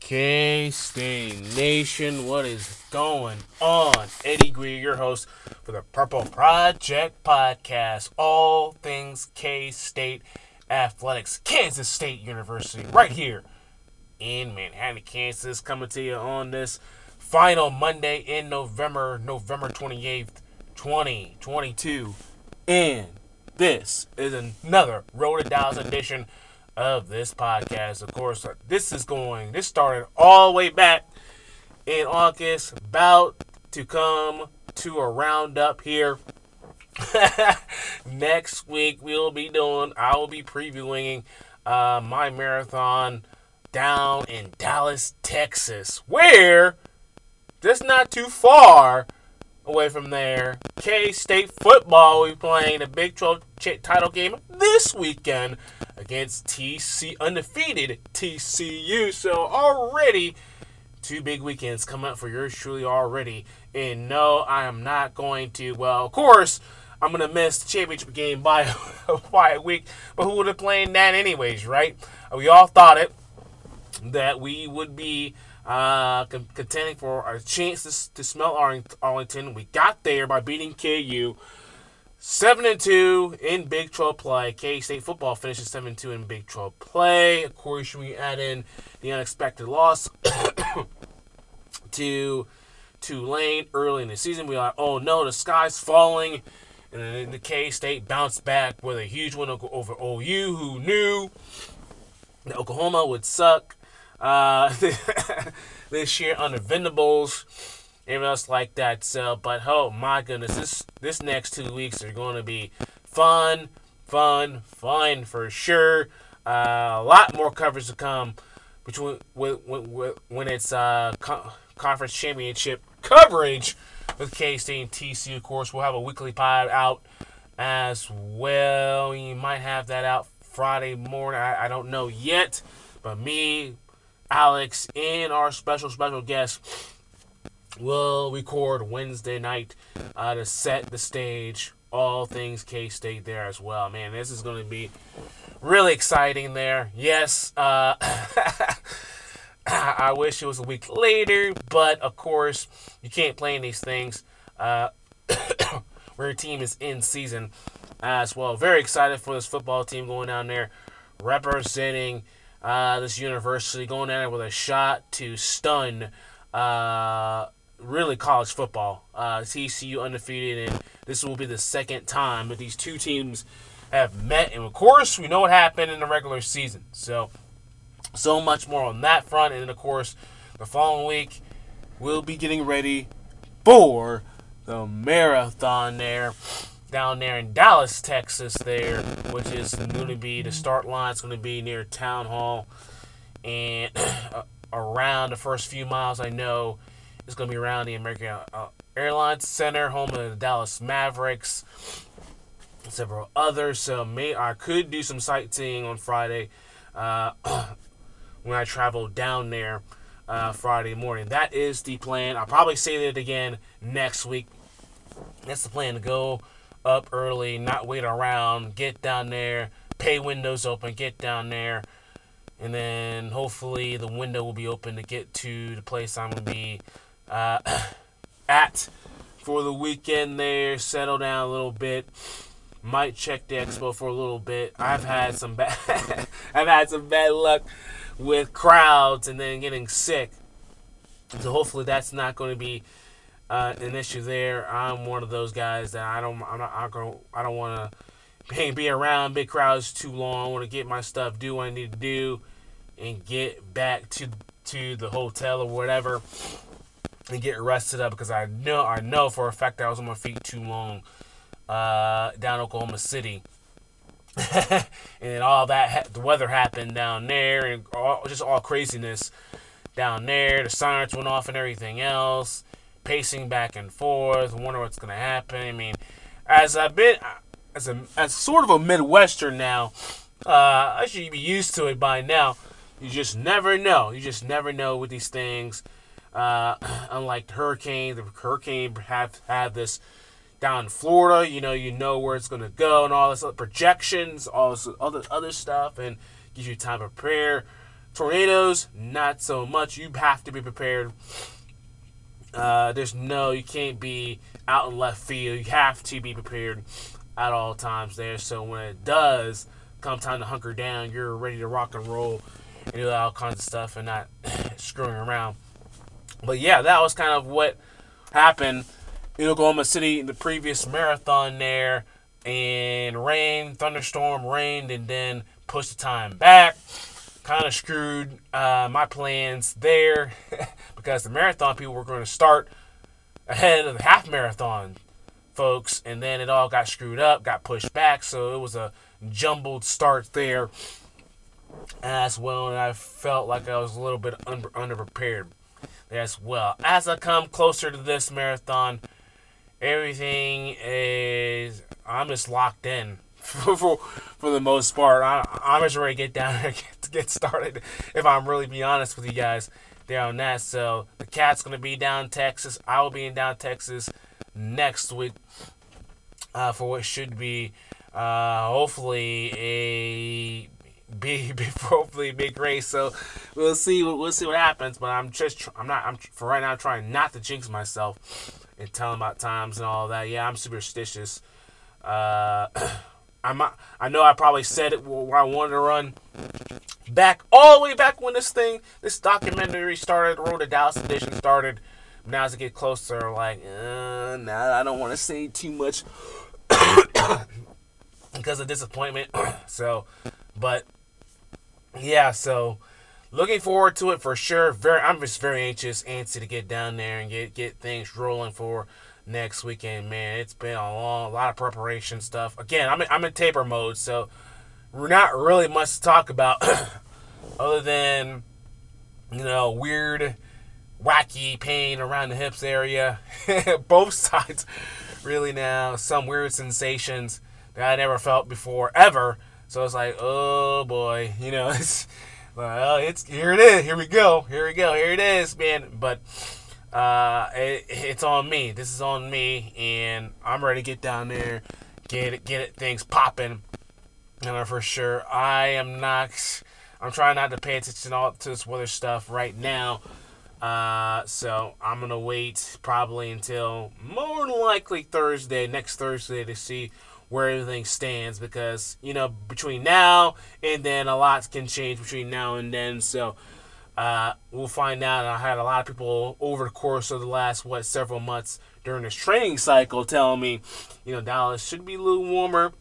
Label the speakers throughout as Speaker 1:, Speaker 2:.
Speaker 1: K-State Nation, what is going on? Eddie Greer, your host for the Purple Project Podcast. All things K-State Athletics, Kansas State University, right here in Manhattan, Kansas, coming to you on this final Monday in November 28th, 2022. And this is another Road to Dallas edition of this podcast. Of course, this started all the way back in August, about to come to a roundup here. Next week I will be previewing my marathon down in Dallas, Texas, where just not too far away from there, K-State football will be playing the Big 12 title game this weekend against undefeated TCU. So already, two big weekends come up for yours truly already. And no, I am not going to. Well, of course, I'm going to miss the championship game by a week. But who would have played that anyways, right? We all thought that we would be contending for our chance to smell Arlington. We got there by beating KU 7-2 in Big 12 play. K-State football finishes 7-2 in Big 12 play. Of course, we add in the unexpected loss to Tulane early in the season. We are, oh no, the sky's falling. And then the K-State bounced back with a huge win over OU, who knew that Oklahoma would suck this year under Venables, everything else like that. So, but oh my goodness, this next 2 weeks are going to be fun for sure. A lot more coverage to come between when it's conference championship coverage with K-State and TCU. Of course, we'll have a weekly pod out as well. You might have that out Friday morning. I don't know yet, but me, Alex, and our special guest will record Wednesday night to set the stage. All things K-State there as well. Man, this is going to be really exciting there. Yes, I wish it was a week later, but of course, you can't plan these things where your team is in season as well. Very excited for this football team going down there, representing this university, going down there with a shot to stun really college football. TCU undefeated, and this will be the second time that these two teams have met. And of course, we know what happened in the regular season. So much more on that front. And then, of course, the following week, we'll be getting ready for the marathon down there in Dallas, Texas there, which is going to be, the start line is going to be near Town Hall. And around the first few miles, I know, it's going to be around the American Airlines Center, home of the Dallas Mavericks, and several others. So I could do some sightseeing on Friday when I travel down there Friday morning. That is the plan. I'll probably say that again next week. That's the plan, to go up early, not wait around, get down there, pay windows open, get down there, and then hopefully the window will be open to get to the place I'm going to be at for the weekend there, settle down a little bit, might check the expo for a little bit. I've had some bad luck with crowds and then getting sick, so hopefully that's not going to be an issue there. I'm one of those guys that I don't want to be around big crowds too long. I want to get my stuff, do what I need to do, and get back to the hotel or whatever, and get rested up, because I know for a fact that I was on my feet too long down Oklahoma City. And all that, the weather happened down there, and just all craziness down there. The sirens went off and everything else. Pacing back and forth, wonder what's going to happen. I mean, as sort of a Midwestern now, I should be used to it by now. You just never know. You just never know with these things. Unlike the hurricane have this down in Florida. You know where it's going to go and all this other projections, all this other stuff, and gives you time to prepare. Tornadoes, not so much. You have to be prepared. You can't be out in left field. You have to be prepared at all times there. So when it does come time to hunker down, you're ready to rock and roll and do all kinds of stuff and not screwing around. But yeah, that was kind of what happened in Oklahoma City in the previous marathon there. And thunderstorm rained, and then pushed the time back. Kind of screwed my plans there because the marathon people were going to start ahead of the half marathon folks, and then it all got screwed up, got pushed back, so it was a jumbled start there as well, and I felt like I was a little bit underprepared as well. As I come closer to this marathon, everything is, I'm just locked in for the most part. I'm just ready to get down there to get started, if I'm really being honest with you guys there on that. So the cat's going to be down in Texas. I will be in down Texas next week for what should be hopefully a big race. So we'll see what happens. But I'm for right now trying not to jinx myself and telling about times and all that. Yeah, I'm superstitious. I know I probably said it where I wanted to run all the way back when this documentary started, Road to Dallas edition started. Now as I get closer, like, nah, I don't want to say too much because of disappointment. So, but yeah, so looking forward to it for sure. I'm just very antsy to get down there and get things rolling for next weekend, man. It's been a lot of preparation stuff. Again, I'm in taper mode, so we're not really much to talk about other than, weird, wacky pain around the hips area. Both sides, really now. Some weird sensations that I never felt before, ever. So it's like, oh boy, it's here it is. Here we go. Here it is, man. But it's on me. This is on me, and I'm ready to get down there, get it, things popping. For sure. I'm trying not to pay attention to this weather stuff right now. So I'm gonna wait probably until more than likely next Thursday, to see where everything stands, because between now and then a lot can change between now and then. So we'll find out. I had a lot of people over the course of the last several months during this training cycle telling me, Dallas should be a little warmer.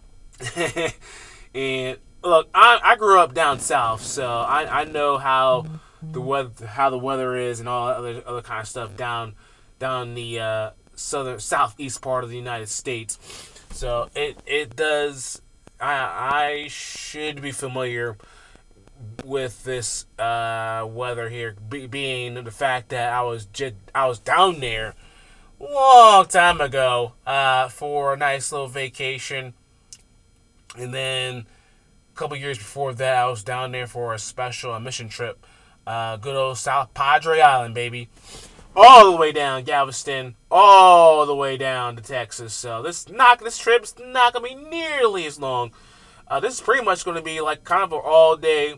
Speaker 1: And look, I grew up down south, so I know how the weather is and all other kind of stuff down the southeast part of the United States. So it does. I should be familiar with this weather here, being the fact that I was down there a long time ago for a nice little vacation, and then a couple years before that I was down there for a mission trip. Good old South Padre Island, baby. All the way down Galveston, all the way down to Texas. So this trip's not gonna be nearly as long. This is pretty much gonna be like kind of an all day,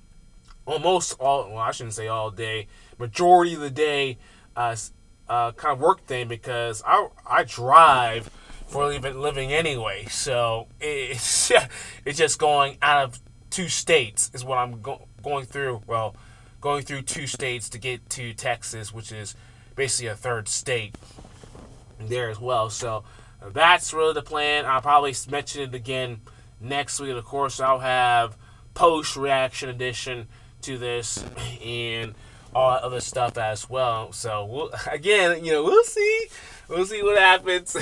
Speaker 1: I shouldn't say all day, majority of the day, kind of work thing, because I drive for living anyway. So it's just going out of 2 states is what I'm going through. Well, going through 2 states to get to Texas, which is basically a 3rd state there as well. So that's really the plan. I'll probably mention it again next week. Of course, I'll have post-reaction edition to this and all that other stuff as well. So we'll see what happens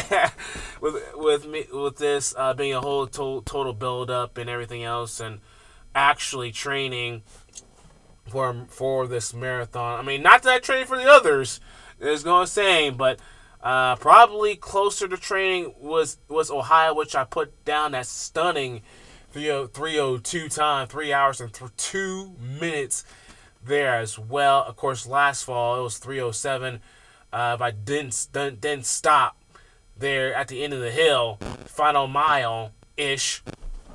Speaker 1: with this being a whole total build up and everything else, and actually training for this marathon. I mean, not that I trained for the others, is going saying, but probably closer to training was Ohio, which I put down that stunning 3:02 time, 3 hours and 2 minutes there as well. Of course, last fall it was 3:07. If I didn't stop there at the end of the hill, final mile ish,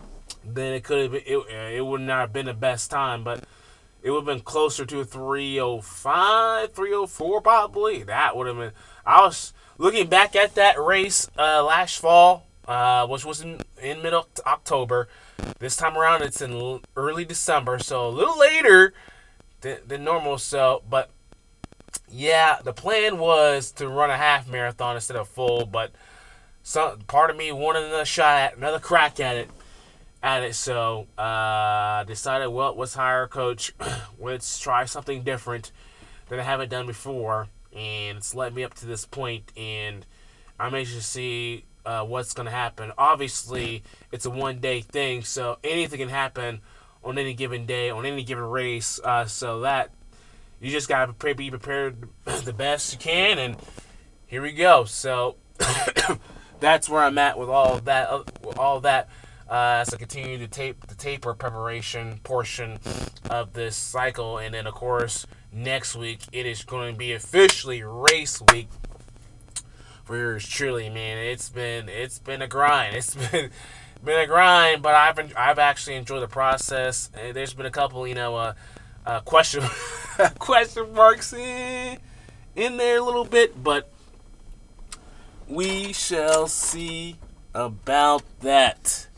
Speaker 1: then it could have been, it would not have been the best time, but it would have been closer to 305, 304 probably. That would have been. I was looking back at that race last fall, which was in mid October. This time around, it's in early December, so a little later than normal. So, but yeah, the plan was to run a half marathon instead of full, but some part of me wanted another crack at it. So decided, well, let's hire a coach. Let's try something different that I haven't done before, and it's led me up to this point. And I'm anxious to see what's going to happen. Obviously, it's a one-day thing, so anything can happen on any given day, on any given race. So that you just gotta be prepared the best you can, and here we go. So that's where I'm at with all of that. As I continue to the taper preparation portion of this cycle, and then of course next week it is going to be officially race week for yours truly, man. It's been a grind. It's been a grind, but I've actually enjoyed the process. And there's been a couple, question question marks in there a little bit, but we shall see about that.